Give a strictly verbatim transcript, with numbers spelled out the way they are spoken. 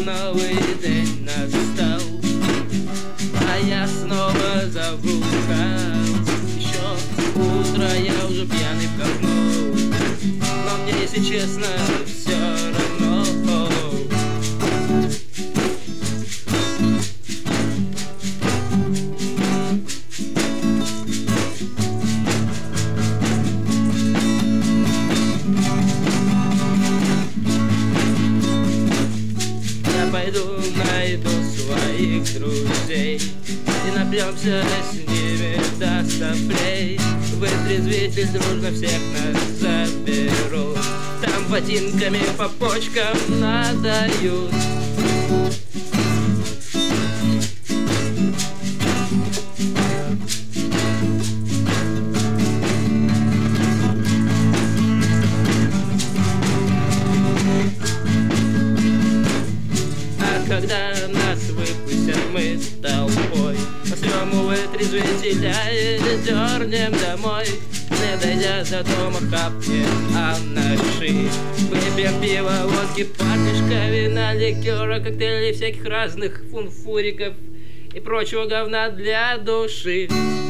новый день настал, а я снова зову хаос. Еще утро, я уже пьяный в говно, но мне, если честно, все равно. Пойду найду своих друзей и напьемся с ними до соплей. Вытрезвитель дружно всех нас заберут, там ботинками по почкам надают. Когда нас выпустят мы толпой, посрем у вытрезвителя и дернем домой. Не дойдя до дома, хапнем анаши, выпьем пиво, водки, партишка, вина, ликера, коктейлей всяких разных фунфуриков и прочего говна для души.